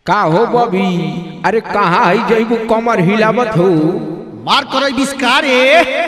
का हो बबी? अरे कहाँ है जइबू कमर हिलावत हो? मार करो बिस्कारे।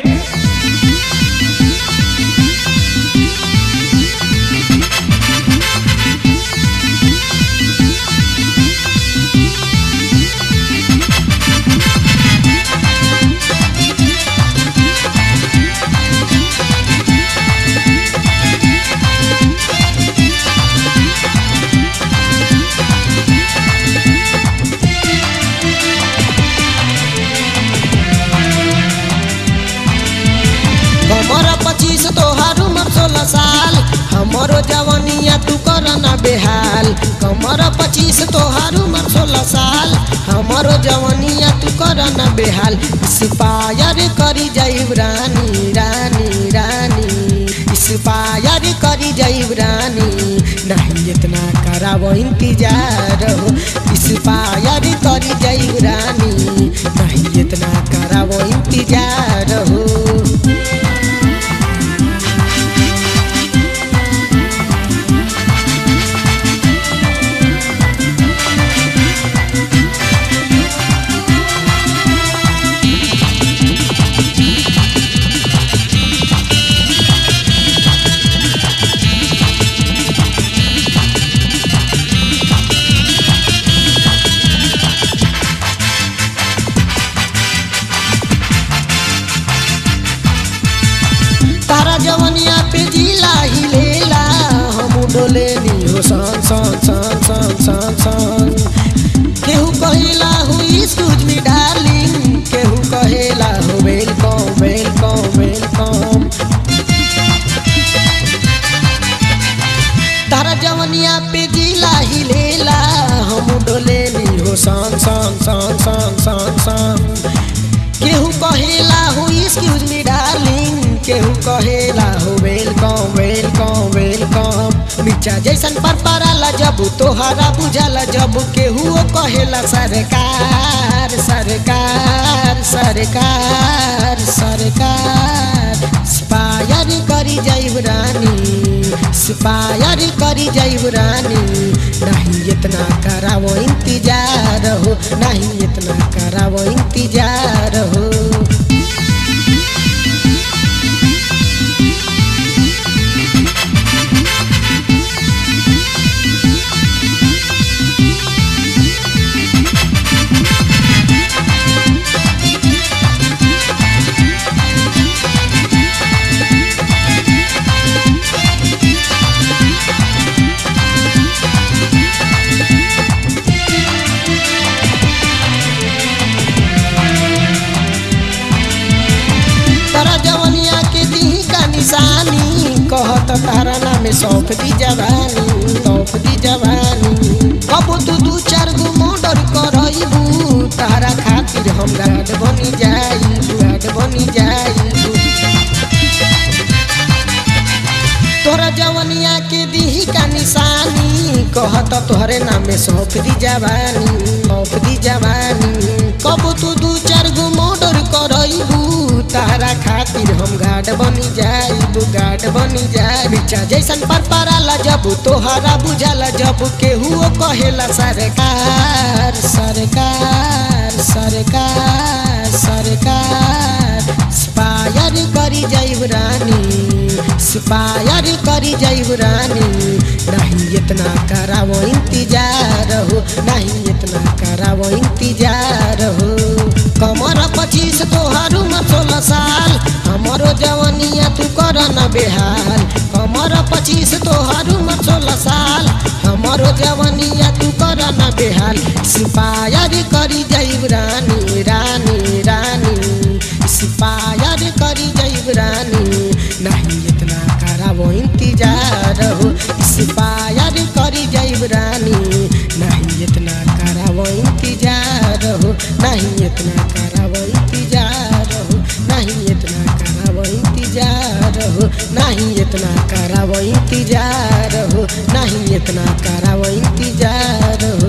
हमारा 25 तोहार उम्र 16 साल, हमारो जवानिया तू करना बेहाल। हमारा 25 तोहार उम्र 16 साल, हमारो जवानिया तू करना बेहाल। इंस्पायर करी जाइब रानी रानी रानी, इंस्पायर करी जाइब रानी, नहीं इतना करावो इंतजार हो। इंस्पायर करी जाइब रानी, नहीं इतना करावो इंतजार हो। तारा जवनिया पे जिला हिलेला, हम डोले नी हो सन सन सन सन सन सन। केहू कहेला हो एक्सक्यूज मी डार्लिंग, केहू कहेला हो वेलकम वेलकम वेलकम। तारा जवनिया पे जिला हिलेला, हम डोले नी हो सन सन सन सन सन सन। केहू कहेला हो एक्सक्यूज मी डार्लिंग, केहू कहेला हो वेलकम वेलकम वेलकम। मिर्चा जैसन पर पराला जब तोहरा बुझाला, जब केहू कहेला सरकार सरकार सरकार सरकार। इंस्पायर करी जाइब रानी, इंस्पायर करी जाइब रानी, नहीं इतना करावो इंतजार हो, नहीं इतना करावो इंतजार हो। तारा जवनिया के दी का निशानी, कहत तारा नाम सौंप दी जवानी सौंप दी जवानी। कबो तू 2-4 गो मर्डर करइबू, तारा खातिर हम गार्ड बनी जाइबू गार्ड बनी जाइबू। तोरा जवनिया के दी का निशानी, कहत तोहरे नाम सौंप दी जवानी सौंप दी जवानी। कबो तू 2-4 गो मर्डर करइबू, तारा खातिर हम गार्ड बनी जाइबू गार्ड बनी जाइबू। मिर्चा जैसन पर पराला जब तोहरा बुझाला, जब केहू कहेला सरकार सरकार सरकार सरकार। इंस्पायर करी जाइब रानी, इंस्पायर करी जाइब रानी, नहीं इतना करावो इंतजार हो, नहीं इतना करावो इंतजार हो। कमर 25 तोहार उम्र 16 साल, हमारो जवानिया तू करना बेहाल। कमर 25 तोहार उम्र 16 साल, हमारो जवानिया तू करना बेहाल। इंस्पायर करी जाइब रानी रानी रानी, इंस्पायर करी जाइब रानी, नहीं इतना करावो इंतजार हो। इंस्पायर करी जाइब रानी, नहीं इतना करावो इंतजार हो, नहीं इतना करावो इंतजार हो, नहीं इतना करावो इंतजार हो, नहीं इतना करावो इंतजार हो, नहीं इतना करावो इंतजार हो।